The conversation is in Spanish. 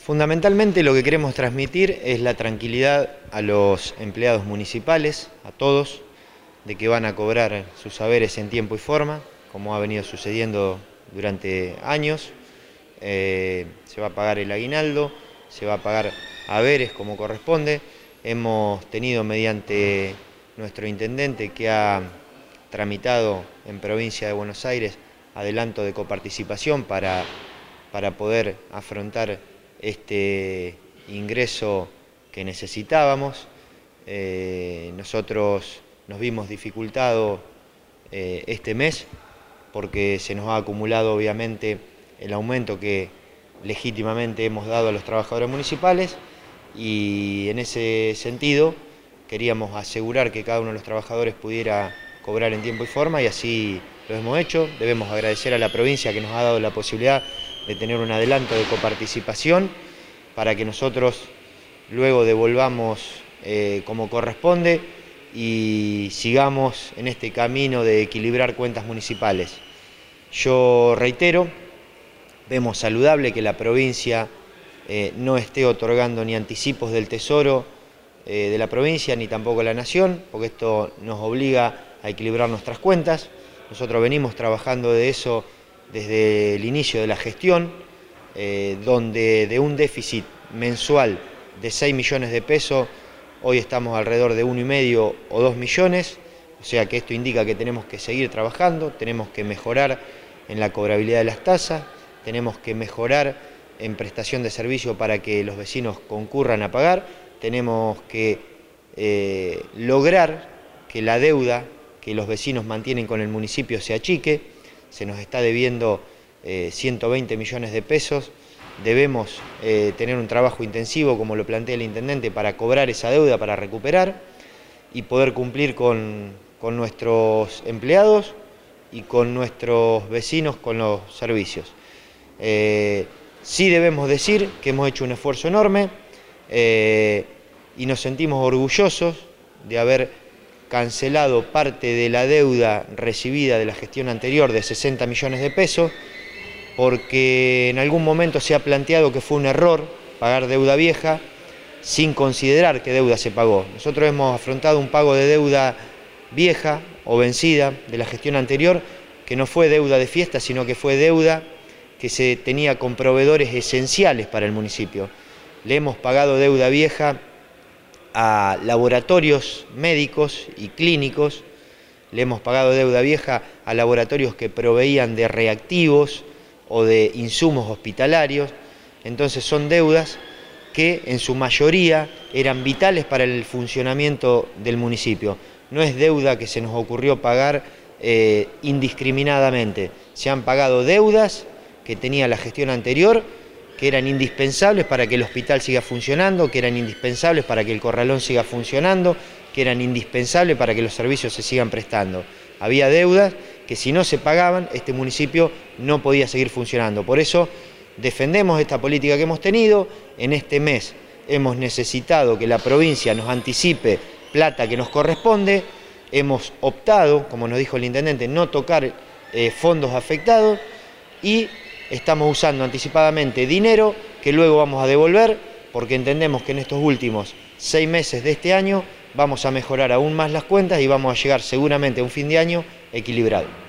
Fundamentalmente lo que queremos transmitir es la tranquilidad a los empleados municipales, a todos, de que van a cobrar sus haberes en tiempo y forma, como ha venido sucediendo durante años. Se va a pagar el aguinaldo, se va a pagar haberes como corresponde. Hemos tenido mediante nuestro intendente que ha tramitado en provincia de Buenos Aires adelanto de coparticipación para poder afrontar este ingreso que necesitábamos. Nosotros nos vimos dificultados este mes porque se nos ha acumulado obviamente el aumento que legítimamente hemos dado a los trabajadores municipales, y en ese sentido queríamos asegurar que cada uno de los trabajadores pudiera cobrar en tiempo y forma, y así lo hemos hecho. Debemos agradecer a la provincia que nos ha dado la posibilidad de tener un adelanto de coparticipación para que nosotros luego devolvamos como corresponde y sigamos en este camino de equilibrar cuentas municipales. Yo reitero, vemos saludable que la provincia no esté otorgando ni anticipos del Tesoro de la provincia ni tampoco la Nación, porque esto nos obliga a equilibrar nuestras cuentas. Nosotros venimos trabajando de eso desde el inicio de la gestión, donde de un déficit mensual de 6 millones de pesos, hoy estamos alrededor de 1,5 o 2 millones, o sea que esto indica que tenemos que seguir trabajando, tenemos que mejorar en la cobrabilidad de las tasas, tenemos que mejorar en prestación de servicio para que los vecinos concurran a pagar, tenemos que lograr que la deuda que los vecinos mantienen con el municipio se achique. Se nos está debiendo 120 millones de pesos, debemos tener un trabajo intensivo, como lo plantea el intendente, para cobrar esa deuda, para recuperar y poder cumplir con nuestros empleados y con nuestros vecinos con los servicios. Sí debemos decir que hemos hecho un esfuerzo enorme y nos sentimos orgullosos de haber cancelado parte de la deuda recibida de la gestión anterior de 60 millones de pesos, porque en algún momento se ha planteado que fue un error pagar deuda vieja sin considerar qué deuda se pagó. Nosotros hemos afrontado un pago de deuda vieja o vencida de la gestión anterior, que no fue deuda de fiesta, sino que fue deuda que se tenía con proveedores esenciales para el municipio. Le hemos pagado deuda vieja a laboratorios médicos y clínicos, le hemos pagado deuda vieja a laboratorios que proveían de reactivos o de insumos hospitalarios. Entonces son deudas que en su mayoría eran vitales para el funcionamiento del municipio. No es deuda que se nos ocurrió pagar indiscriminadamente. Se han pagado deudas que tenía la gestión anterior, que eran indispensables para que el hospital siga funcionando, que eran indispensables para que el corralón siga funcionando, que eran indispensables para que los servicios se sigan prestando. Había deudas que si no se pagaban, este municipio no podía seguir funcionando. Por eso defendemos esta política que hemos tenido. En este mes hemos necesitado que la provincia nos anticipe plata que nos corresponde. Hemos optado, como nos dijo el intendente, no tocar fondos afectados, y estamos usando anticipadamente dinero que luego vamos a devolver, porque entendemos que en estos últimos 6 meses de este año vamos a mejorar aún más las cuentas y vamos a llegar seguramente a un fin de año equilibrado.